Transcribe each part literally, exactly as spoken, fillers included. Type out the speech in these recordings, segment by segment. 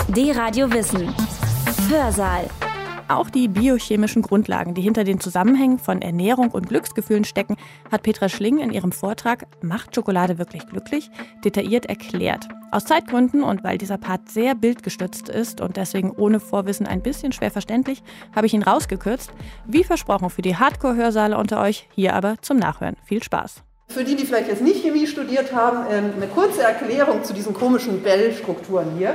D-Radio Wissen. Hörsaal. Auch die biochemischen Grundlagen, die hinter den Zusammenhängen von Ernährung und Glücksgefühlen stecken, hat Petra Schling in ihrem Vortrag »Macht Schokolade wirklich glücklich?« detailliert erklärt. Aus Zeitgründen und weil dieser Part sehr bildgestützt ist und deswegen ohne Vorwissen ein bisschen schwer verständlich, habe ich ihn rausgekürzt. Wie versprochen für die Hardcore-Hörsaale unter euch, hier aber zum Nachhören. Viel Spaß! Für die, die vielleicht jetzt nicht Chemie studiert haben, eine kurze Erklärung zu diesen komischen Bell-Strukturen hier.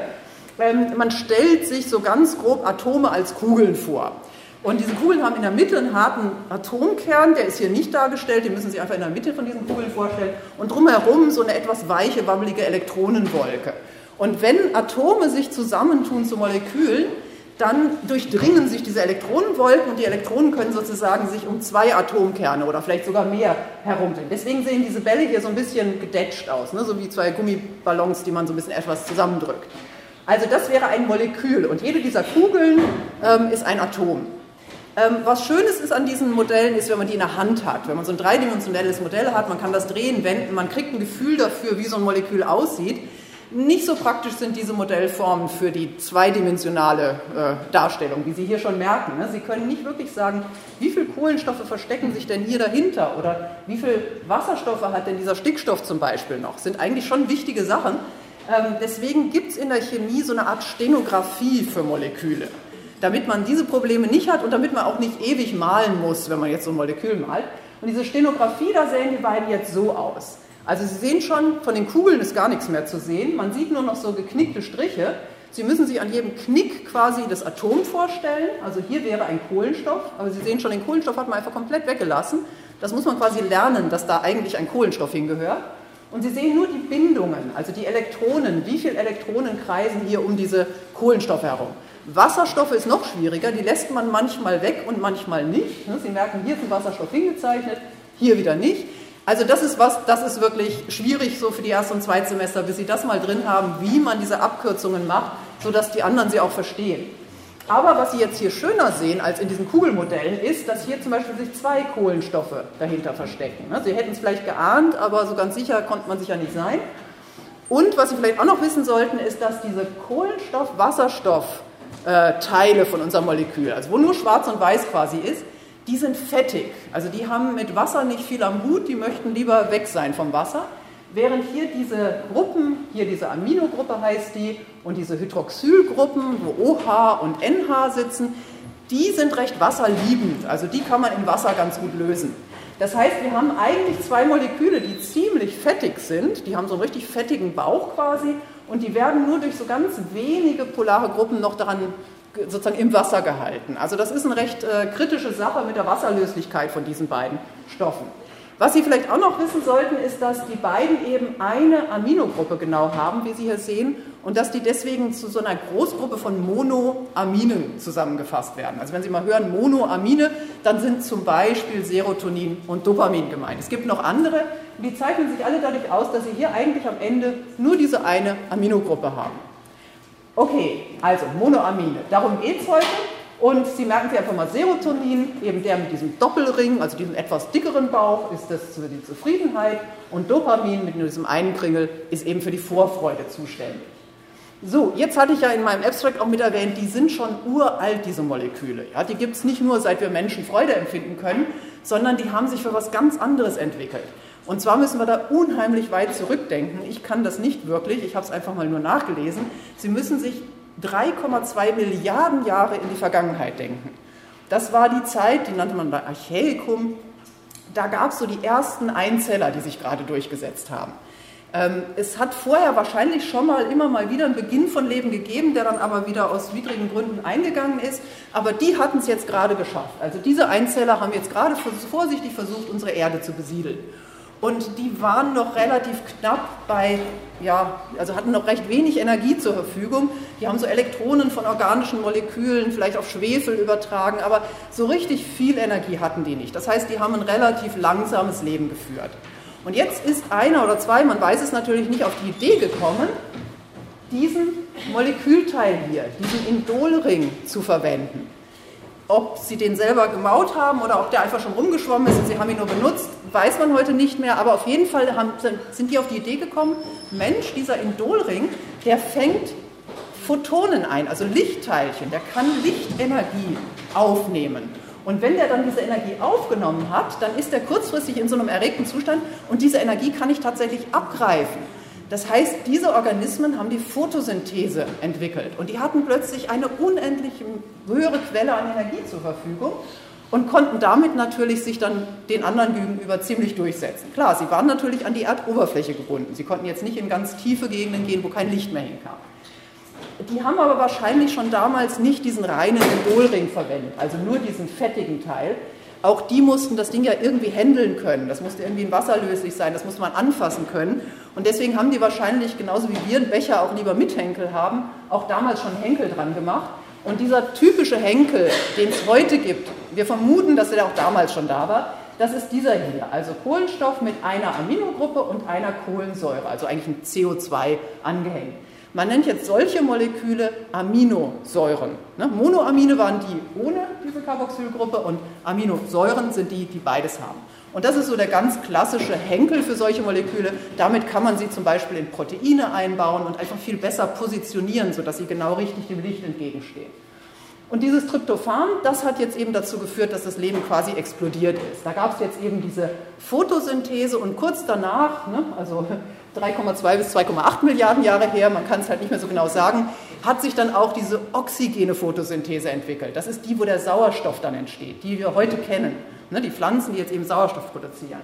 Man stellt sich so ganz grob Atome als Kugeln vor. Und diese Kugeln haben in der Mitte einen harten Atomkern, der ist hier nicht dargestellt, den müssen Sie einfach in der Mitte von diesen Kugeln vorstellen. Und drumherum so eine etwas weiche, wabbelige Elektronenwolke. Und wenn Atome sich zusammentun zu Molekülen, dann durchdringen sich diese Elektronenwolken und die Elektronen können sozusagen sich um zwei Atomkerne oder vielleicht sogar mehr herumdrehen. Deswegen sehen diese Bälle hier so ein bisschen gedetscht aus, ne? So wie zwei Gummiballons, die man so ein bisschen etwas zusammendrückt. Also das wäre ein Molekül und jede dieser Kugeln ähm, ist ein Atom. Ähm, was Schönes ist an diesen Modellen ist, wenn man die in der Hand hat, wenn man so ein dreidimensionelles Modell hat, man kann das drehen, wenden, man kriegt ein Gefühl dafür, wie so ein Molekül aussieht. Nicht so praktisch sind diese Modellformen für die zweidimensionale äh, Darstellung, wie Sie hier schon merken. Ne? Sie können nicht wirklich sagen, wie viele Kohlenstoffe verstecken sich denn hier dahinter oder wie viele Wasserstoffe hat denn dieser Stickstoff zum Beispiel noch. Das sind eigentlich schon wichtige Sachen. Ähm, deswegen gibt es in der Chemie so eine Art Stenografie für Moleküle, damit man diese Probleme nicht hat und damit man auch nicht ewig malen muss, wenn man jetzt so ein Molekül malt. Und diese Stenografie, da sehen die beiden jetzt so aus. Also Sie sehen schon, von den Kugeln ist gar nichts mehr zu sehen, man sieht nur noch so geknickte Striche. Sie müssen sich an jedem Knick quasi das Atom vorstellen, also hier wäre ein Kohlenstoff, aber Sie sehen schon, den Kohlenstoff hat man einfach komplett weggelassen. Das muss man quasi lernen, dass da eigentlich ein Kohlenstoff hingehört. Und Sie sehen nur die Bindungen, also die Elektronen, wie viele Elektronen kreisen hier um diese Kohlenstoffe herum. Wasserstoffe ist noch schwieriger, die lässt man manchmal weg und manchmal nicht. Sie merken, hier ist ein Wasserstoff hingezeichnet, hier wieder nicht. Also das ist was, das ist wirklich schwierig so für die Erst- und Zweitsemester, bis Sie das mal drin haben, wie man diese Abkürzungen macht, sodass die anderen sie auch verstehen. Aber was Sie jetzt hier schöner sehen als in diesen Kugelmodellen ist, dass hier zum Beispiel sich zwei Kohlenstoffe dahinter verstecken. Sie hätten es vielleicht geahnt, aber so ganz sicher konnte man sich ja nicht sein. Und was Sie vielleicht auch noch wissen sollten, ist, dass diese Kohlenstoff-Wasserstoff-Teile von unserem Molekül, also wo nur schwarz und weiß quasi ist, die sind fettig. Also die haben mit Wasser nicht viel am Hut, die möchten lieber weg sein vom Wasser. Während hier diese Gruppen, hier diese Aminogruppe heißt die, und diese Hydroxylgruppen, wo OH und NH sitzen, die sind recht wasserliebend, also die kann man im Wasser ganz gut lösen. Das heißt, wir haben eigentlich zwei Moleküle, die ziemlich fettig sind, die haben so einen richtig fettigen Bauch quasi, und die werden nur durch so ganz wenige polare Gruppen noch daran sozusagen im Wasser gehalten. Also das ist eine recht äh, kritische Sache mit der Wasserlöslichkeit von diesen beiden Stoffen. Was Sie vielleicht auch noch wissen sollten, ist, dass die beiden eben eine Aminogruppe genau haben, wie Sie hier sehen, und dass die deswegen zu so einer Großgruppe von Monoaminen zusammengefasst werden. Also wenn Sie mal hören Monoamine, dann sind zum Beispiel Serotonin und Dopamin gemeint. Es gibt noch andere, die zeichnen sich alle dadurch aus, dass Sie hier eigentlich am Ende nur diese eine Aminogruppe haben. Okay, also Monoamine, darum geht es heute. Und Sie merken sich einfach mal Serotonin, eben der mit diesem Doppelring, also diesem etwas dickeren Bauch, ist das für die Zufriedenheit. Und Dopamin mit nur diesem einen Kringel ist eben für die Vorfreude zuständig. So, jetzt hatte ich ja in meinem Abstract auch mit erwähnt, die sind schon uralt, diese Moleküle. Ja, die gibt es nicht nur, seit wir Menschen Freude empfinden können, sondern die haben sich für was ganz anderes entwickelt. Und zwar müssen wir da unheimlich weit zurückdenken. Ich kann das nicht wirklich, ich habe es einfach mal nur nachgelesen. Sie müssen sich drei Komma zwei Milliarden Jahre in die Vergangenheit denken. Das war die Zeit, die nannte man da Archäikum. Da gab es so die ersten Einzeller, die sich gerade durchgesetzt haben. Ähm, es hat vorher wahrscheinlich schon mal immer mal wieder einen Beginn von Leben gegeben, der dann aber wieder aus widrigen Gründen eingegangen ist. Aber die hatten es jetzt gerade geschafft. Also diese Einzeller haben jetzt gerade vorsichtig versucht, unsere Erde zu besiedeln. Und die waren noch relativ knapp bei, ja, also hatten noch recht wenig Energie zur Verfügung. Die haben so Elektronen von organischen Molekülen vielleicht auf Schwefel übertragen, aber so richtig viel Energie hatten die nicht. Das heißt, die haben ein relativ langsames Leben geführt. Und jetzt ist einer oder zwei, man weiß es natürlich nicht, auf die Idee gekommen, diesen Molekülteil hier, diesen Indolring zu verwenden. Ob sie den selber gemaut haben oder ob der einfach schon rumgeschwommen ist und sie haben ihn nur benutzt, weiß man heute nicht mehr. Aber auf jeden Fall haben, sind die auf die Idee gekommen, Mensch, dieser Indolring, der fängt Photonen ein, also Lichtteilchen. Der kann Lichtenergie aufnehmen. Und wenn der dann diese Energie aufgenommen hat, dann ist er kurzfristig in so einem erregten Zustand und diese Energie kann ich tatsächlich abgreifen. Das heißt, diese Organismen haben die Photosynthese entwickelt und die hatten plötzlich eine unendlich höhere Quelle an Energie zur Verfügung und konnten damit natürlich sich dann den anderen gegenüber ziemlich durchsetzen. Klar, sie waren natürlich an die Erdoberfläche gebunden. Sie konnten jetzt nicht in ganz tiefe Gegenden gehen, wo kein Licht mehr hinkam. Die haben aber wahrscheinlich schon damals nicht diesen reinen Indolring verwendet, also nur diesen fettigen Teil. Auch die mussten das Ding ja irgendwie handeln können. Das musste irgendwie in Wasser löslich sein, das musste man anfassen können. Und deswegen haben die wahrscheinlich, genauso wie wir einen Becher auch lieber mit Henkel haben, auch damals schon Henkel dran gemacht. Und dieser typische Henkel, den es heute gibt, wir vermuten, dass er auch damals schon da war, das ist dieser hier, also Kohlenstoff mit einer Aminogruppe und einer Kohlensäure, also eigentlich ein C O zwei angehängt. Man nennt jetzt solche Moleküle Aminosäuren. Ne? Monoamine waren die ohne diese Carboxylgruppe und Aminosäuren sind die, die beides haben. Und das ist so der ganz klassische Henkel für solche Moleküle. Damit kann man sie zum Beispiel in Proteine einbauen und einfach viel besser positionieren, sodass sie genau richtig dem Licht entgegenstehen. Und dieses Tryptophan, das hat jetzt eben dazu geführt, dass das Leben quasi explodiert ist. Da gab es jetzt eben diese Photosynthese und kurz danach, ne, also drei Komma zwei bis zwei Komma acht Milliarden Jahre her, man kann es halt nicht mehr so genau sagen, hat sich dann auch diese oxygene Photosynthese entwickelt. Das ist die, wo der Sauerstoff dann entsteht, die wir heute kennen. Ne, die Pflanzen, die jetzt eben Sauerstoff produzieren.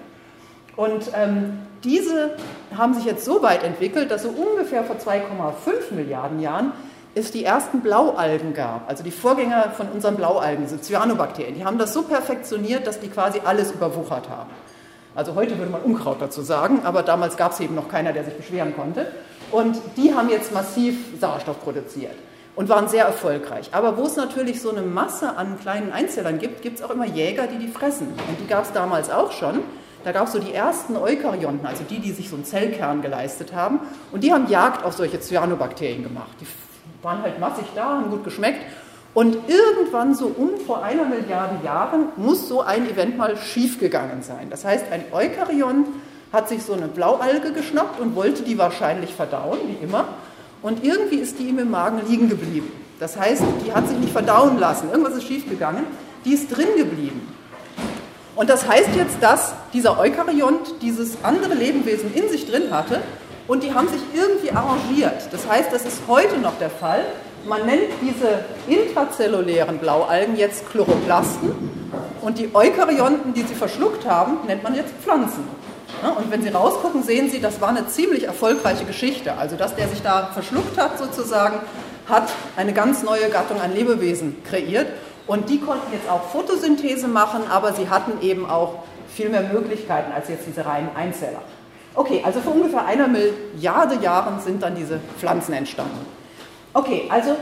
Und ähm, diese haben sich jetzt so weit entwickelt, dass so ungefähr vor zwei Komma fünf Milliarden Jahren es die ersten Blaualgen gab, also die Vorgänger von unseren Blaualgen, diese Cyanobakterien. Die haben das so perfektioniert, dass die quasi alles überwuchert haben. Also heute würde man Unkraut dazu sagen, aber damals gab es eben noch keiner, der sich beschweren konnte. Und die haben jetzt massiv Sauerstoff produziert und waren sehr erfolgreich. Aber wo es natürlich so eine Masse an kleinen Einzellern gibt, gibt es auch immer Jäger, die die fressen. Und die gab es damals auch schon. Da gab es so die ersten Eukaryonten, also die, die sich so einen Zellkern geleistet haben. Und die haben Jagd auf solche Cyanobakterien gemacht. Die waren halt massig da, haben gut geschmeckt. Und irgendwann, so um vor einer Milliarde Jahren, muss so ein Event mal schiefgegangen sein. Das heißt, ein Eukaryont hat sich so eine Blaualge geschnappt und wollte die wahrscheinlich verdauen, wie immer. Und irgendwie ist die ihm im Magen liegen geblieben. Das heißt, die hat sich nicht verdauen lassen. Irgendwas ist schiefgegangen. Die ist drin geblieben. Und das heißt jetzt, dass dieser Eukaryont dieses andere Lebewesen in sich drin hatte und die haben sich irgendwie arrangiert. Das heißt, das ist heute noch der Fall. Man nennt diese intrazellulären Blaualgen jetzt Chloroplasten und die Eukaryonten, die sie verschluckt haben, nennt man jetzt Pflanzen. Und wenn Sie rausgucken, sehen Sie, das war eine ziemlich erfolgreiche Geschichte. Also, dass der sich da verschluckt hat sozusagen, hat eine ganz neue Gattung an Lebewesen kreiert. Und die konnten jetzt auch Photosynthese machen, aber sie hatten eben auch viel mehr Möglichkeiten als jetzt diese reinen Einzeller. Okay, also vor ungefähr einer Milliarde Jahren sind dann diese Pflanzen entstanden. Okay, also,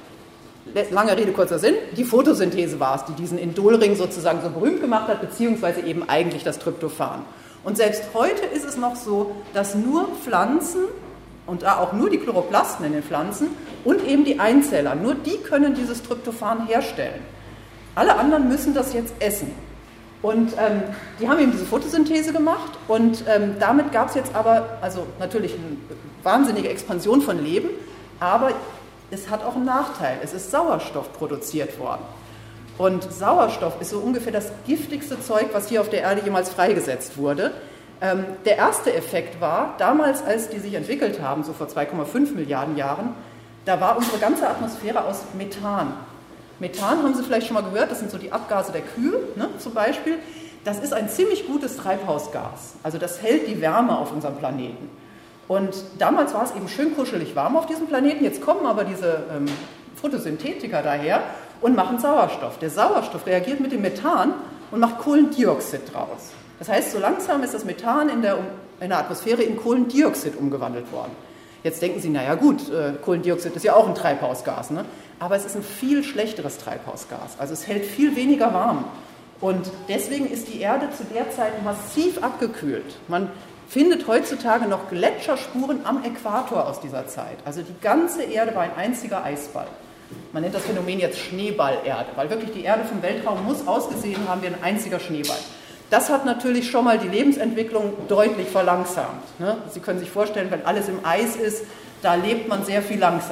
lange Rede, kurzer Sinn, die Photosynthese war es, die diesen Indolring sozusagen so berühmt gemacht hat, beziehungsweise eben eigentlich das Tryptophan. Und selbst heute ist es noch so, dass nur Pflanzen und da auch nur die Chloroplasten in den Pflanzen und eben die Einzeller, nur die können dieses Tryptophan herstellen. Alle anderen müssen das jetzt essen. Und ähm, die haben eben diese Photosynthese gemacht und ähm, damit gab es jetzt aber, also natürlich eine wahnsinnige Expansion von Leben, aber es hat auch einen Nachteil, es ist Sauerstoff produziert worden. Und Sauerstoff ist so ungefähr das giftigste Zeug, was hier auf der Erde jemals freigesetzt wurde. Ähm, der erste Effekt war, damals, als die sich entwickelt haben, so vor zwei Komma fünf Milliarden Jahren, da war unsere ganze Atmosphäre aus Methan. Methan haben Sie vielleicht schon mal gehört, das sind so die Abgase der Kühe, ne, zum Beispiel. Das ist ein ziemlich gutes Treibhausgas, also das hält die Wärme auf unserem Planeten. Und damals war es eben schön kuschelig warm auf diesem Planeten, jetzt kommen aber diese ähm, Photosynthetiker daher und machen Sauerstoff. Der Sauerstoff reagiert mit dem Methan und macht Kohlendioxid draus. Das heißt, so langsam ist das Methan in der, in der Atmosphäre in Kohlendioxid umgewandelt worden. Jetzt denken Sie, naja gut, äh, Kohlendioxid ist ja auch ein Treibhausgas, ne? Aber es ist ein viel schlechteres Treibhausgas. Also es hält viel weniger warm. Und deswegen ist die Erde zu der Zeit massiv abgekühlt. Man findet heutzutage noch Gletscherspuren am Äquator aus dieser Zeit. Also die ganze Erde war ein einziger Eisball. Man nennt das Phänomen jetzt Schneeballerde, weil wirklich die Erde vom Weltraum muss ausgesehen haben wie ein einziger Schneeball. Das hat natürlich schon mal die Lebensentwicklung deutlich verlangsamt. Sie können sich vorstellen, wenn alles im Eis ist, da lebt man sehr viel langsamer.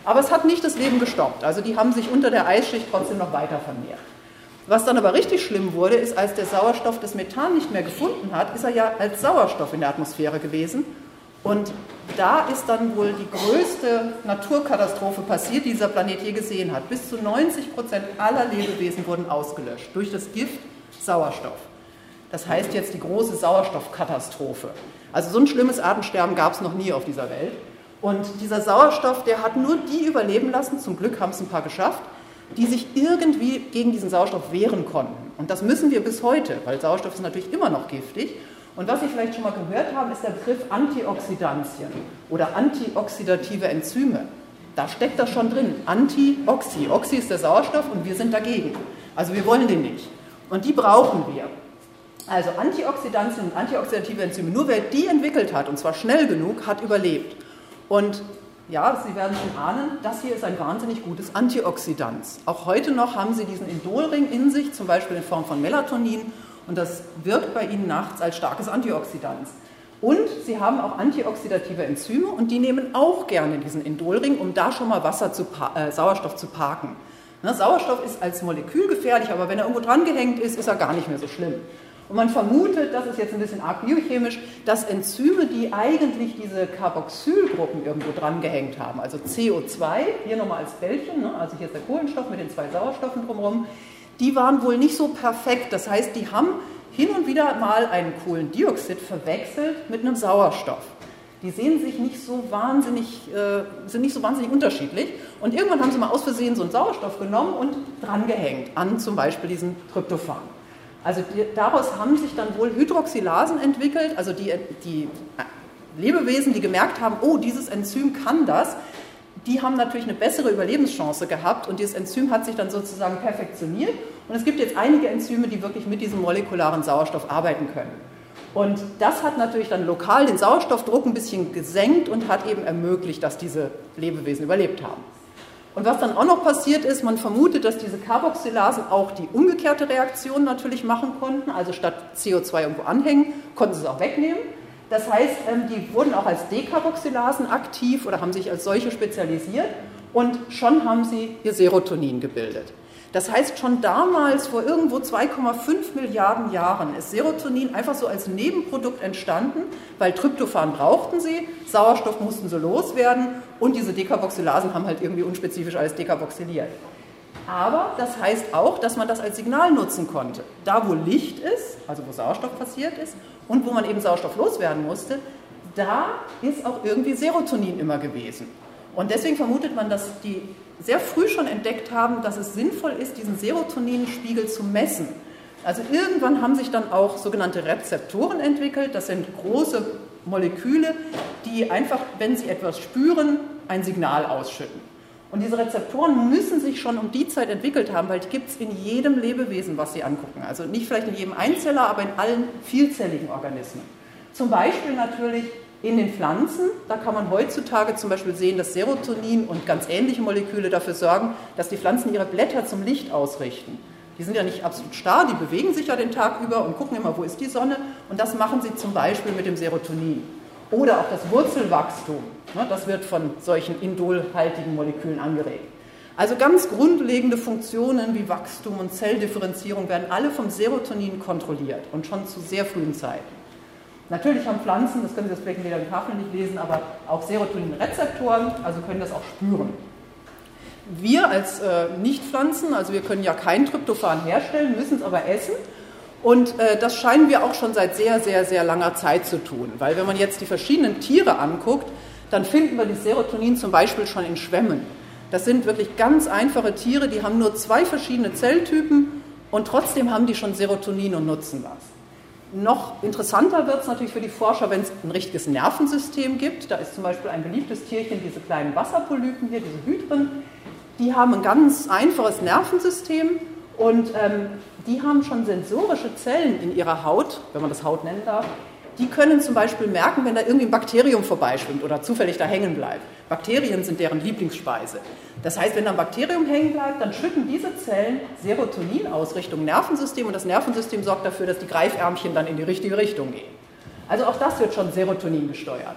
Aber es hat nicht das Leben gestoppt. Also die haben sich unter der Eisschicht trotzdem noch weiter vermehrt. Was dann aber richtig schlimm wurde, ist, als der Sauerstoff das Methan nicht mehr gefunden hat, ist er ja als Sauerstoff in der Atmosphäre gewesen. Und da ist dann wohl die größte Naturkatastrophe passiert, die dieser Planet je gesehen hat. Bis zu neunzig Prozent aller Lebewesen wurden ausgelöscht durch das Gift Sauerstoff. Das heißt jetzt die große Sauerstoffkatastrophe. Also so ein schlimmes Artensterben gab es noch nie auf dieser Welt. Und dieser Sauerstoff, der hat nur die überleben lassen, zum Glück haben es ein paar geschafft, die sich irgendwie gegen diesen Sauerstoff wehren konnten. Und das müssen wir bis heute, weil Sauerstoff ist natürlich immer noch giftig. Und was Sie vielleicht schon mal gehört haben, ist der Begriff Antioxidantien oder antioxidative Enzyme. Da steckt das schon drin. Antioxi. Oxy ist der Sauerstoff und wir sind dagegen. Also wir wollen den nicht. Und die brauchen wir. Also Antioxidantien und antioxidative Enzyme, nur wer die entwickelt hat, und zwar schnell genug, hat überlebt. Und ja, Sie werden schon ahnen, das hier ist ein wahnsinnig gutes Antioxidant. Auch heute noch haben Sie diesen Indolring in sich, zum Beispiel in Form von Melatonin, und das wirkt bei Ihnen nachts als starkes Antioxidant. Und Sie haben auch antioxidative Enzyme und die nehmen auch gerne diesen Indolring, um da schon mal Wasser zu, äh, Sauerstoff zu parken. Ne, Sauerstoff ist als Molekül gefährlich, aber wenn er irgendwo dran gehängt ist, ist er gar nicht mehr so schlimm. Und man vermutet, das ist jetzt ein bisschen arg biochemisch, dass Enzyme, die eigentlich diese Carboxylgruppen irgendwo dran gehängt haben, also C O zwei, hier nochmal als Bällchen, ne, also hier ist der Kohlenstoff mit den zwei Sauerstoffen drumherum, die waren wohl nicht so perfekt. Das heißt, die haben hin und wieder mal ein Kohlendioxid verwechselt mit einem Sauerstoff. Die sehen sich nicht so wahnsinnig, äh, sind nicht so wahnsinnig unterschiedlich. Und irgendwann haben sie mal aus Versehen so einen Sauerstoff genommen und dran gehängt an zum Beispiel diesen Tryptophan. Also die, daraus haben sich dann wohl Hydroxylasen entwickelt, also die, die Lebewesen, die gemerkt haben, oh, dieses Enzym kann das, die haben natürlich eine bessere Überlebenschance gehabt und dieses Enzym hat sich dann sozusagen perfektioniert. Und es gibt jetzt einige Enzyme, die wirklich mit diesem molekularen Sauerstoff arbeiten können. Und das hat natürlich dann lokal den Sauerstoffdruck ein bisschen gesenkt und hat eben ermöglicht, dass diese Lebewesen überlebt haben. Und was dann auch noch passiert ist, man vermutet, dass diese Carboxylasen auch die umgekehrte Reaktion natürlich machen konnten. Also statt C O zwei irgendwo anhängen, konnten sie es auch wegnehmen. Das heißt, die wurden auch als Decarboxylasen aktiv oder haben sich als solche spezialisiert und schon haben sie ihr Serotonin gebildet. Das heißt, schon damals, vor irgendwo zwei Komma fünf Milliarden Jahren, ist Serotonin einfach so als Nebenprodukt entstanden, weil Tryptophan brauchten sie, Sauerstoff mussten sie loswerden und diese Decarboxylasen haben halt irgendwie unspezifisch alles decarboxyliert. Aber das heißt auch, dass man das als Signal nutzen konnte. Da, wo Licht ist, also wo Sauerstoff passiert ist und wo man eben Sauerstoff loswerden musste, da ist auch irgendwie Serotonin immer gewesen. Und deswegen vermutet man, dass die sehr früh schon entdeckt haben, dass es sinnvoll ist, diesen Serotoninspiegel zu messen. Also irgendwann haben sich dann auch sogenannte Rezeptoren entwickelt. Das sind große Moleküle, die einfach, wenn sie etwas spüren, ein Signal ausschütten. Und diese Rezeptoren müssen sich schon um die Zeit entwickelt haben, weil die gibt es in jedem Lebewesen, was Sie angucken. Also nicht vielleicht in jedem Einzeller, aber in allen vielzelligen Organismen. Zum Beispiel natürlich in den Pflanzen, da kann man heutzutage zum Beispiel sehen, dass Serotonin und ganz ähnliche Moleküle dafür sorgen, dass die Pflanzen ihre Blätter zum Licht ausrichten. Die sind ja nicht absolut starr, die bewegen sich ja den Tag über und gucken immer, wo ist die Sonne. Und das machen sie zum Beispiel mit dem Serotonin. Oder auch das Wurzelwachstum, das wird von solchen indolhaltigen Molekülen angeregt. Also ganz grundlegende Funktionen wie Wachstum und Zelldifferenzierung werden alle vom Serotonin kontrolliert und schon zu sehr frühen Zeiten. Natürlich haben Pflanzen, das können Sie jetzt vielleicht in der Tafel nicht lesen, aber auch Serotoninrezeptoren, also können das auch spüren. Wir als äh, Nichtpflanzen, also wir können ja kein Tryptophan herstellen, müssen es aber essen. Und äh, das scheinen wir auch schon seit sehr, sehr, sehr langer Zeit zu tun. Weil wenn man jetzt die verschiedenen Tiere anguckt, dann finden wir das Serotonin zum Beispiel schon in Schwämmen. Das sind wirklich ganz einfache Tiere, die haben nur zwei verschiedene Zelltypen und trotzdem haben die schon Serotonin und nutzen das. Noch interessanter wird es natürlich für die Forscher, wenn es ein richtiges Nervensystem gibt. Da ist zum Beispiel ein beliebtes Tierchen, diese kleinen Wasserpolypen hier, diese Hydren. Die haben ein ganz einfaches Nervensystem und ähm, die haben schon sensorische Zellen in ihrer Haut, wenn man das Haut nennen darf. Die können zum Beispiel merken, wenn da irgendwie ein Bakterium vorbeischwimmt oder zufällig da hängen bleibt. Bakterien sind deren Lieblingsspeise. Das heißt, wenn da ein Bakterium hängen bleibt, dann schütten diese Zellen Serotonin aus Richtung Nervensystem und das Nervensystem sorgt dafür, dass die Greifärmchen dann in die richtige Richtung gehen. Also auch das wird schon Serotonin gesteuert.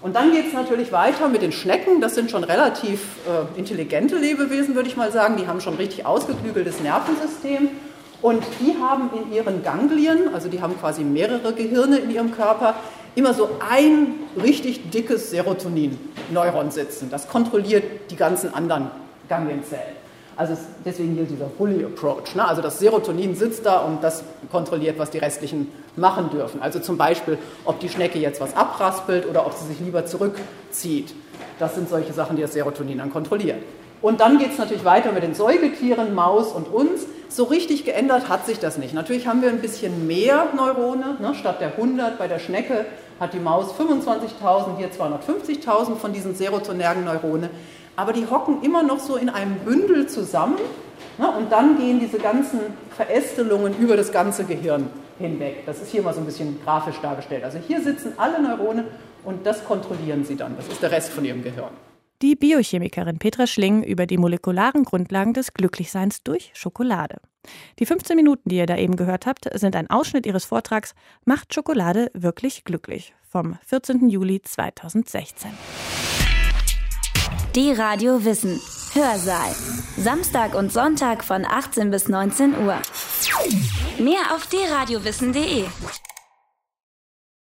Und dann geht es natürlich weiter mit den Schnecken. Das sind schon relativ äh, intelligente Lebewesen, würde ich mal sagen. Die haben schon richtig ausgeklügeltes Nervensystem. Und die haben in ihren Ganglien, also die haben quasi mehrere Gehirne in ihrem Körper, immer so ein richtig dickes Serotonin-Neuron sitzen. Das kontrolliert die ganzen anderen Ganglienzellen. Also deswegen hier dieser Bully Approach. Ne? Also das Serotonin sitzt da und das kontrolliert, was die restlichen machen dürfen. Also zum Beispiel, ob die Schnecke jetzt was abraspelt oder ob sie sich lieber zurückzieht. Das sind solche Sachen, die das Serotonin dann kontrolliert. Und dann geht es natürlich weiter mit den Säugetieren, Maus und uns. So richtig geändert hat sich das nicht. Natürlich haben wir ein bisschen mehr Neurone. Ne? Statt der hundert bei der Schnecke hat die Maus fünfundzwanzigtausend, hier zweihundertfünfzigtausend von diesen serotonergen Neurone. Aber die hocken immer noch so in einem Bündel zusammen. Ne? Und dann gehen diese ganzen Verästelungen über das ganze Gehirn hinweg. Das ist hier mal so ein bisschen grafisch dargestellt. Also hier sitzen alle Neurone und das kontrollieren sie dann. Das ist der Rest von ihrem Gehirn. Die Biochemikerin Petra Schling über die molekularen Grundlagen des Glücklichseins durch Schokolade. Die fünfzehn Minuten, die ihr da eben gehört habt, sind ein Ausschnitt ihres Vortrags »Macht Schokolade wirklich glücklich« vom vierzehnten Juli zweitausendsechzehn. Die Radio Wissen Hörsaal. Samstag und Sonntag von achtzehn bis neunzehn Uhr. Mehr auf d radio wissen punkt de.